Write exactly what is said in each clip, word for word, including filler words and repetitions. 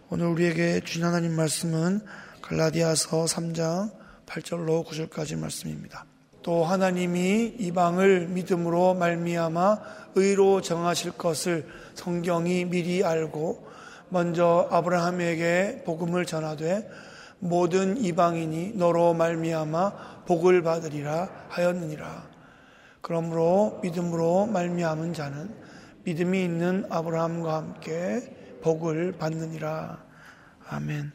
오늘 우리에게 주신 하나님 말씀은 갈라디아서 삼 장 팔 절로 구 절까지 말씀입니다. 또 하나님이 이방을 믿음으로 말미암아 의로 정하실 것을 성경이 미리 알고 먼저 아브라함에게 복음을 전하되 모든 이방인이 너로 말미암아 복을 받으리라 하였느니라. 그러므로 믿음으로 말미암은 자는 믿음이 있는 아브라함과 함께 복을 받느니라. 아멘.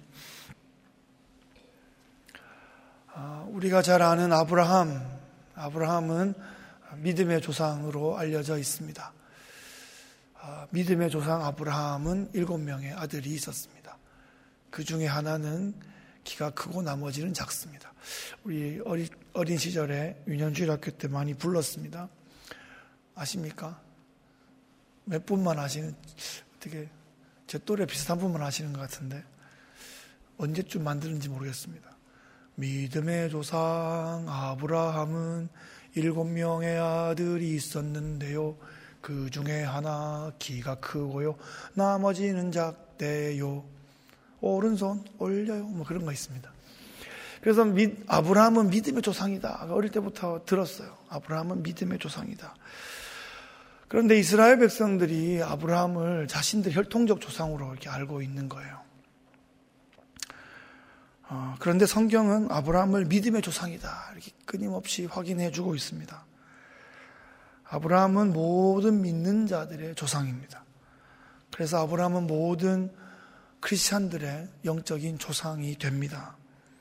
우리가 잘 아는 아브라함, 아브라함은 믿음의 조상으로 알려져 있습니다. 믿음의 조상 아브라함은 일곱 명의 아들이 있었습니다. 그 중에 하나는 키가 크고 나머지는 작습니다. 우리 어린, 어린 시절에 유년주일학교 때 많이 불렀습니다. 아십니까? 몇 분만 아시는, 어떻게 제 또래 비슷한 분만 아시는 것 같은데 언제쯤 만드는지 모르겠습니다. 믿음의 조상 아브라함은 일곱 명의 아들이 있었는데요. 그 중에 하나 키가 크고요. 나머지는 작대요. 오른손 올려요. 뭐 그런 거 있습니다. 그래서 미, 아브라함은 믿음의 조상이다. 어릴 때부터 들었어요. 아브라함은 믿음의 조상이다. 그런데 이스라엘 백성들이 아브라함을 자신들 혈통적 조상으로 이렇게 알고 있는 거예요. 어, 그런데 성경은 아브라함을 믿음의 조상이다 이렇게 끊임없이 확인해 주고 있습니다. 아브라함은 모든 믿는 자들의 조상입니다. 그래서 아브라함은 모든 크리스찬들의 영적인 조상이 됩니다.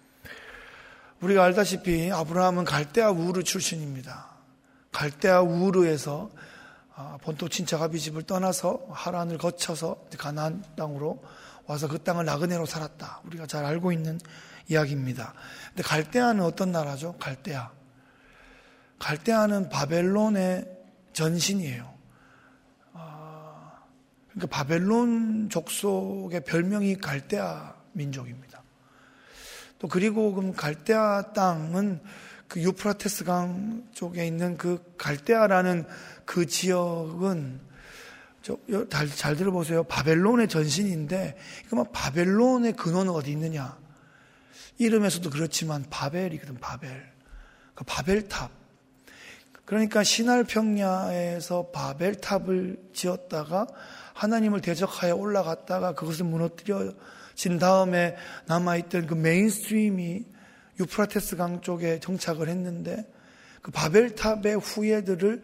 우리가 알다시피 아브라함은 갈대아 우르 출신입니다. 갈대아 우르에서 본토 친척 아비 집을 떠나서 하란을 거쳐서 가나안 땅으로 와서 그 땅을 나그네로 살았다. 우리가 잘 알고 있는 이야기입니다. 근데 갈대아는 어떤 나라죠? 갈대아. 갈대아는 바벨론의 전신이에요. 아, 그러니까 바벨론 족속의 별명이 갈대아 민족입니다. 또 그리고 그럼 갈대아 땅은 그 유프라테스 강 쪽에 있는 그 갈대아라는 그 지역은 저, 잘, 잘 들어보세요. 바벨론의 전신인데, 그러면 바벨론의 근원은 어디 있느냐? 이름에서도 그렇지만 바벨이거든, 바벨. 그 바벨탑. 그러니까 시날 평야에서 바벨탑을 지었다가 하나님을 대적하여 올라갔다가 그것을 무너뜨려진 다음에 남아있던 그 메인스트림이 유프라테스 강 쪽에 정착을 했는데 그 바벨탑의 후예들을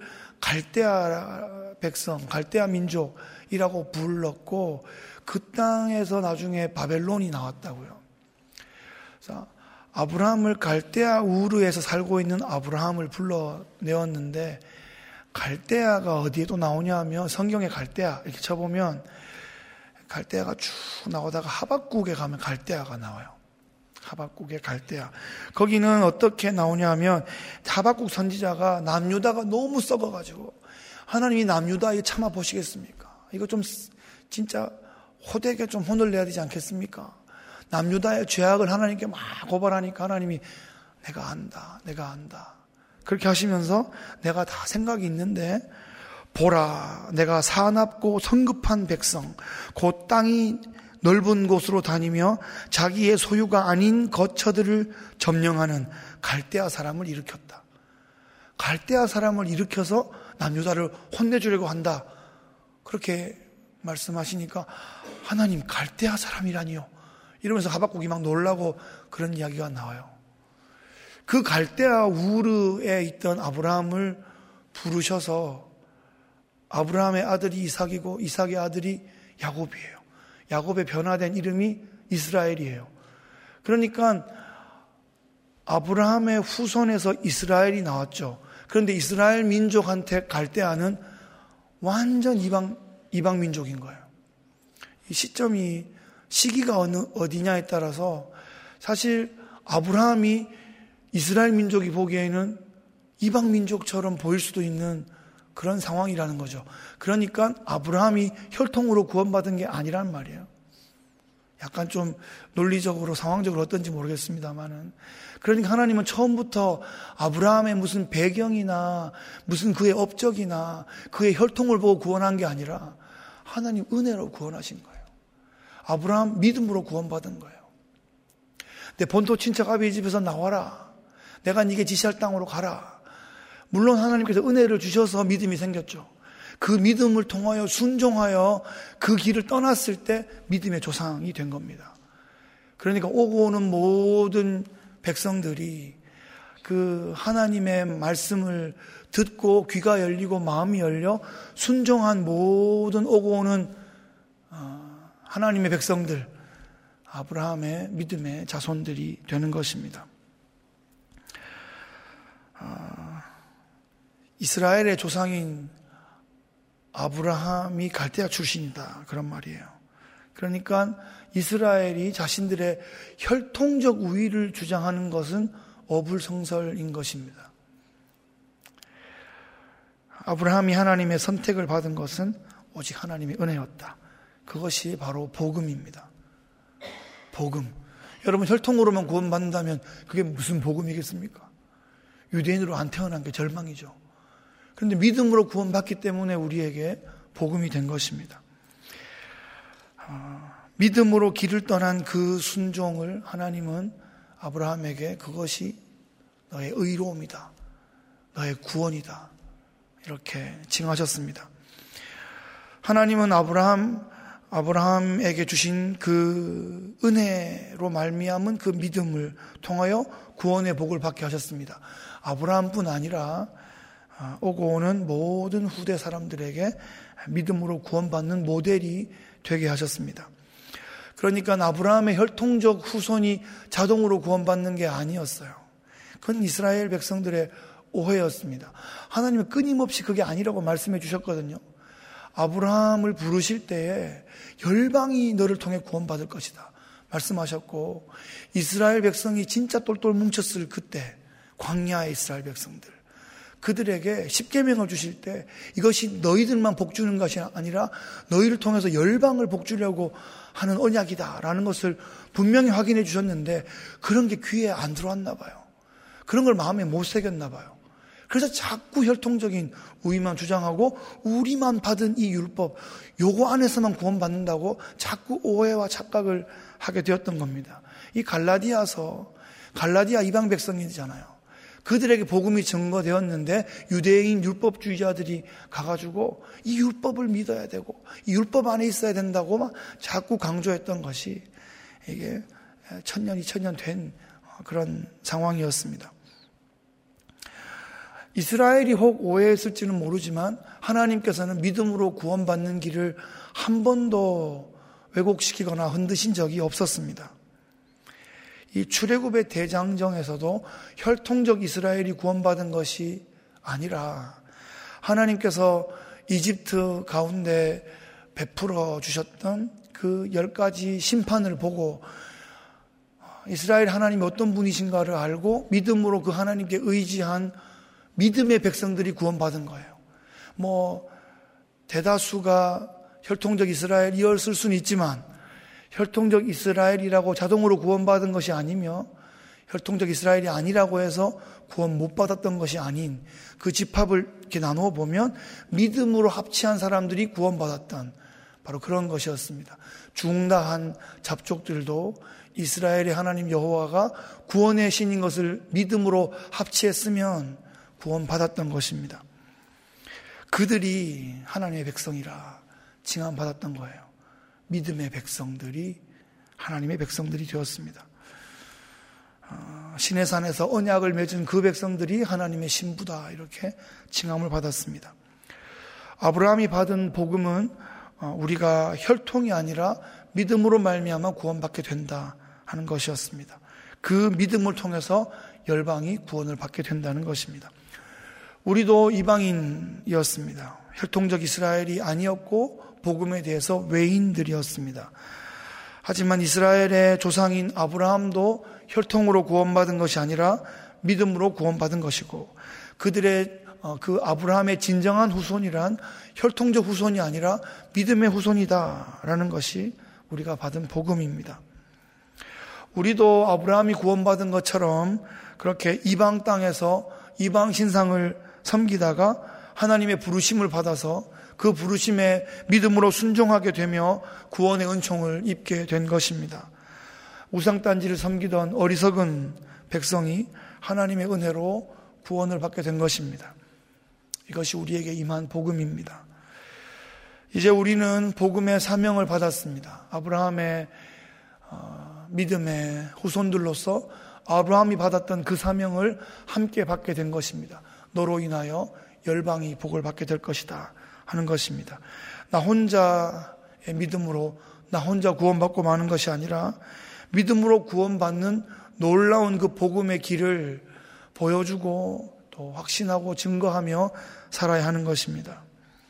갈대아 백성, 갈대아 민족이라고 불렀고 그 땅에서 나중에 바벨론이 나왔다고요. 그래서 아브라함을 갈대아 우르에서 살고 있는 아브라함을 불러내었는데 갈대아가 어디에도 나오냐 하면 성경에 갈대아 이렇게 쳐보면 갈대아가 쭉 나오다가 하박국에 가면 갈대아가 나와요. 하박국의 갈대아. 거기는 어떻게 나오냐 하면 하박국 선지자가 남유다가 너무 썩어가지고 하나님이 남유다에 참아 보시겠습니까? 이거 좀 진짜 호되게 좀 혼을 내야 되지 않겠습니까? 남유다의 죄악을 하나님께 막 고발하니까 하나님이 내가 안다, 내가 안다. 그렇게 하시면서 내가 다 생각이 있는데 보라, 내가 사납고 성급한 백성, 곧 땅이 넓은 곳으로 다니며 자기의 소유가 아닌 거처들을 점령하는 갈대아 사람을 일으켰다. 갈대아 사람을 일으켜서 남유다를 혼내주려고 한다. 그렇게 말씀하시니까 하나님 갈대아 사람이라니요. 이러면서 하박국이 막 놀라고 그런 이야기가 나와요. 그 갈대아 우르에 있던 아브라함을 부르셔서 아브라함의 아들이 이삭이고 이삭의 아들이 야곱이에요. 야곱의 변화된 이름이 이스라엘이에요. 그러니까 아브라함의 후손에서 이스라엘이 나왔죠. 그런데 이스라엘 민족한테 갈대아는 완전 이방, 이방 민족인 거예요. 이 시점이, 시기가 어느, 어디냐에 따라서 사실 아브라함이 이스라엘 민족이 보기에는 이방 민족처럼 보일 수도 있는 그런 상황이라는 거죠. 그러니까 아브라함이 혈통으로 구원받은 게 아니란 말이에요. 약간 좀 논리적으로 상황적으로 어떤지 모르겠습니다만은 그러니까 하나님은 처음부터 아브라함의 무슨 배경이나 무슨 그의 업적이나 그의 혈통을 보고 구원한 게 아니라 하나님 은혜로 구원하신 거예요. 아브라함 믿음으로 구원받은 거예요. 내 본토 친척 아비 집에서 나와라. 내가 네게 지시할 땅으로 가라. 물론 하나님께서 은혜를 주셔서 믿음이 생겼죠. 그 믿음을 통하여 순종하여 그 길을 떠났을 때 믿음의 조상이 된 겁니다. 그러니까 오고 오는 모든 백성들이 그 하나님의 말씀을 듣고 귀가 열리고 마음이 열려 순종한 모든 오고 오는 하나님의 백성들, 아브라함의 믿음의 자손들이 되는 것입니다. 이스라엘의 조상인 아브라함이 갈대아 출신이다, 그런 말이에요. 그러니까 이스라엘이 자신들의 혈통적 우위를 주장하는 것은 어불성설인 것입니다. 아브라함이 하나님의 선택을 받은 것은 오직 하나님의 은혜였다. 그것이 바로 복음입니다. 복음. 여러분, 혈통으로만 구원받는다면 그게 무슨 복음이겠습니까? 유대인으로 안 태어난 게 절망이죠. 그런데 믿음으로 구원받기 때문에 우리에게 복음이 된 것입니다. 아, 믿음으로 길을 떠난 그 순종을 하나님은 아브라함에게 그것이 너의 의로움이다, 너의 구원이다, 이렇게 칭하셨습니다. 하나님은 아브라함, 아브라함에게 주신 그 은혜로 말미암은 그 믿음을 통하여 구원의 복을 받게 하셨습니다. 아브라함뿐 아니라 오고 오는 모든 후대 사람들에게 믿음으로 구원받는 모델이 되게 하셨습니다. 그러니까 아브라함의 혈통적 후손이 자동으로 구원받는 게 아니었어요. 그건 이스라엘 백성들의 오해였습니다. 하나님은 끊임없이 그게 아니라고 말씀해 주셨거든요. 아브라함을 부르실 때에 열방이 너를 통해 구원받을 것이다 말씀하셨고, 이스라엘 백성이 진짜 똘똘 뭉쳤을 그때 광야의 이스라엘 백성들, 그들에게 십계명을 주실 때 이것이 너희들만 복주는 것이 아니라 너희를 통해서 열방을 복주려고 하는 언약이다라는 것을 분명히 확인해 주셨는데, 그런 게 귀에 안 들어왔나 봐요. 그런 걸 마음에 못 새겼나 봐요. 그래서 자꾸 혈통적인 우위만 주장하고 우리만 받은 이 율법, 요거 안에서만 구원받는다고 자꾸 오해와 착각을 하게 되었던 겁니다. 이 갈라디아서, 갈라디아 이방 백성이잖아요. 그들에게 복음이 증거되었는데 유대인 율법주의자들이 가가지고 이 율법을 믿어야 되고 이 율법 안에 있어야 된다고 막 자꾸 강조했던 것이 이게 천년, 이천년 된 그런 상황이었습니다. 이스라엘이 혹 오해했을지는 모르지만 하나님께서는 믿음으로 구원받는 길을 한 번도 왜곡시키거나 흔드신 적이 없었습니다. 이 출애굽의 대장정에서도 혈통적 이스라엘이 구원받은 것이 아니라 하나님께서 이집트 가운데 베풀어 주셨던 그 열 가지 심판을 보고 이스라엘 하나님이 어떤 분이신가를 알고 믿음으로 그 하나님께 의지한 믿음의 백성들이 구원받은 거예요. 뭐 대다수가 혈통적 이스라엘이었을 수는 있지만 혈통적 이스라엘이라고 자동으로 구원받은 것이 아니며 혈통적 이스라엘이 아니라고 해서 구원 못 받았던 것이 아닌 그 집합을 이렇게 나누어 보면 믿음으로 합치한 사람들이 구원받았던 바로 그런 것이었습니다. 중다한 잡족들도 이스라엘의 하나님 여호와가 구원의 신인 것을 믿음으로 합치했으면 구원받았던 것입니다. 그들이 하나님의 백성이라 칭함받았던 거예요. 믿음의 백성들이 하나님의 백성들이 되었습니다. 시내산에서 언약을 맺은 그 백성들이 하나님의 신부다 이렇게 칭함을 받았습니다. 아브라함이 받은 복음은 우리가 혈통이 아니라 믿음으로 말미암아 구원받게 된다 하는 것이었습니다. 그 믿음을 통해서 열방이 구원을 받게 된다는 것입니다. 우리도 이방인이었습니다. 혈통적 이스라엘이 아니었고 복음에 대해서 외인들이었습니다. 하지만 이스라엘의 조상인 아브라함도 혈통으로 구원받은 것이 아니라 믿음으로 구원받은 것이고, 그들의 그 아브라함의 진정한 후손이란 혈통적 후손이 아니라 믿음의 후손이다라는 것이 우리가 받은 복음입니다. 우리도 아브라함이 구원받은 것처럼 그렇게 이방 땅에서 이방 신상을 섬기다가 하나님의 부르심을 받아서 그 부르심에 믿음으로 순종하게 되며 구원의 은총을 입게 된 것입니다. 우상단지를 섬기던 어리석은 백성이 하나님의 은혜로 구원을 받게 된 것입니다. 이것이 우리에게 임한 복음입니다. 이제 우리는 복음의 사명을 받았습니다. 아브라함의 어, 믿음의 후손들로서 아브라함이 받았던 그 사명을 함께 받게 된 것입니다. 너로 인하여 열방이 복을 받게 될 것이다 하는 것입니다. 나 혼자의 믿음으로 나 혼자 구원받고 마는 것이 아니라 믿음으로 구원받는 놀라운 그 복음의 길을 보여주고 또 확신하고 증거하며 살아야 하는 것입니다.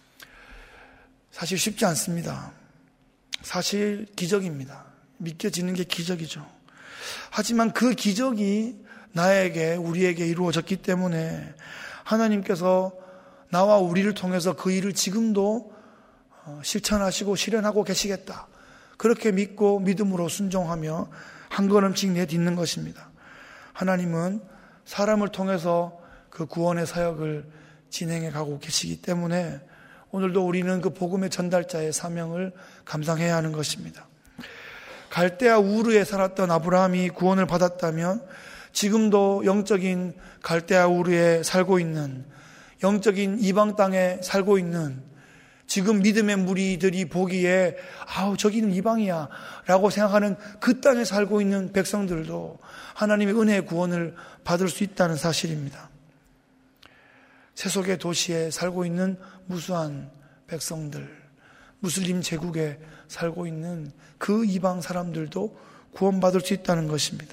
사실 쉽지 않습니다. 사실 기적입니다. 믿겨지는 게 기적이죠. 하지만 그 기적이 나에게 우리에게 이루어졌기 때문에 하나님께서 나와 우리를 통해서 그 일을 지금도 실천하시고 실현하고 계시겠다. 그렇게 믿고 믿음으로 순종하며 한 걸음씩 내딛는 것입니다. 하나님은 사람을 통해서 그 구원의 사역을 진행해 가고 계시기 때문에 오늘도 우리는 그 복음의 전달자의 사명을 감당해야 하는 것입니다. 갈대아 우르에 살았던 아브라함이 구원을 받았다면 지금도 영적인 갈대아 우르에 살고 있는, 영적인 이방 땅에 살고 있는, 지금 믿음의 무리들이 보기에 아우 저기는 이방이야 라고 생각하는 그 땅에 살고 있는 백성들도 하나님의 은혜의 구원을 받을 수 있다는 사실입니다. 세속의 도시에 살고 있는 무수한 백성들, 무슬림 제국에 살고 있는 그 이방 사람들도 구원받을 수 있다는 것입니다.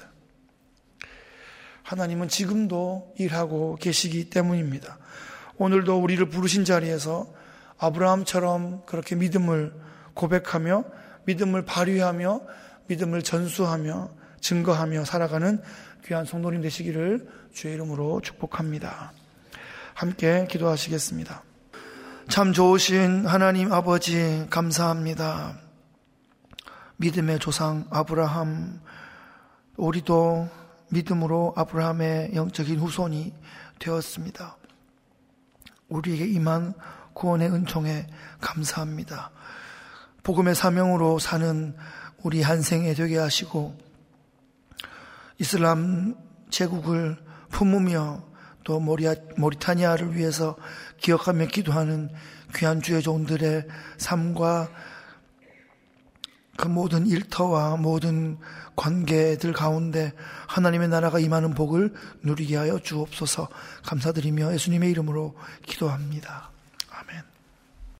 하나님은 지금도 일하고 계시기 때문입니다. 오늘도 우리를 부르신 자리에서 아브라함처럼 그렇게 믿음을 고백하며 믿음을 발휘하며 믿음을 전수하며 증거하며 살아가는 귀한 성도님 되시기를 주의 이름으로 축복합니다. 함께 기도하시겠습니다. 참 좋으신 하나님 아버지 감사합니다. 믿음의 조상 아브라함, 우리도 믿음으로 아브라함의 영적인 후손이 되었습니다. 우리에게 임한 구원의 은총에 감사합니다. 복음의 사명으로 사는 우리 한 생에 되게 하시고 이슬람 제국을 품으며 또 모리아, 모리타니아를 위해서 기억하며 기도하는 귀한 주의 종들의 삶과 그 모든 일터와 모든 관계들 가운데 하나님의 나라가 임하는 복을 누리게 하여 주옵소서. 감사드리며 예수님의 이름으로 기도합니다.